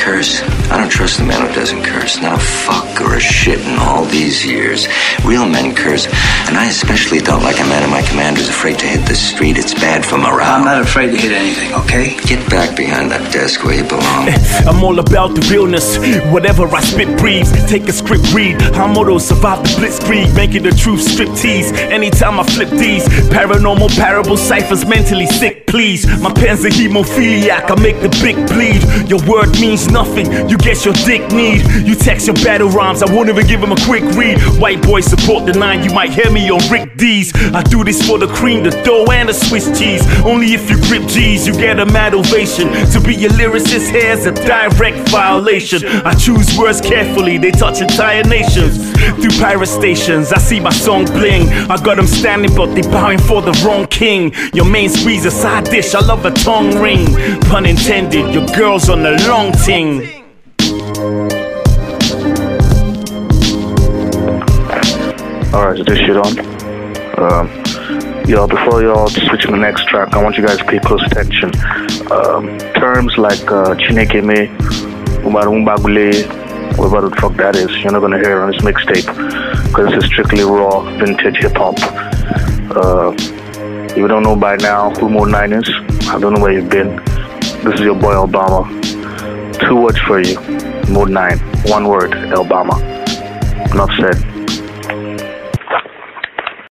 curse. I don't trust a man who doesn't curse. Not a fuck or a shit in all these years. Real men curse, and I especially don't like a man in my command who's afraid to hit the street. It's bad for morale. I'm not afraid to hit anything, okay? Get back behind that desk where you belong. I'm all about the realness. Whatever I spit breathes. Take a script, read. I'm motto, survive the blitzkrieg. Making the truth strip tease. Anytime I flip these paranormal parable ciphers, mentally sick, please. My pen's a hemophiliac, I make the big bleed. Your word means nothing, you guess your dick need. You text your battle rhymes, I won't even give him a quick read. White boys support the 9, you might hear me on Rick D's. I do this for the cream, the dough and the Swiss cheese. Only if you grip G's, you get a mad ovation. To be a lyricist here's a direct violation. I choose words carefully, they touch entire nations. Through pirate stations, I see my song bling. I got them standing but they bowing for the wrong king. Your main squeeze a side dish, I love a tongue ring. Pun intended, your girl's on the long ting. Alright, is this shit on? Yo, before y'all switch to the next track, I want you guys to pay close attention. Terms like Chineke Me, Umarumbagule, whatever the fuck that is, you're not gonna hear it on this mixtape, because this is strictly raw, vintage hip-hop. If you don't know by now who Mode 9 is, I don't know where you've been. This is your boy Obama. 2 words for you, Mode 9. 1 word, Obama. Enough said.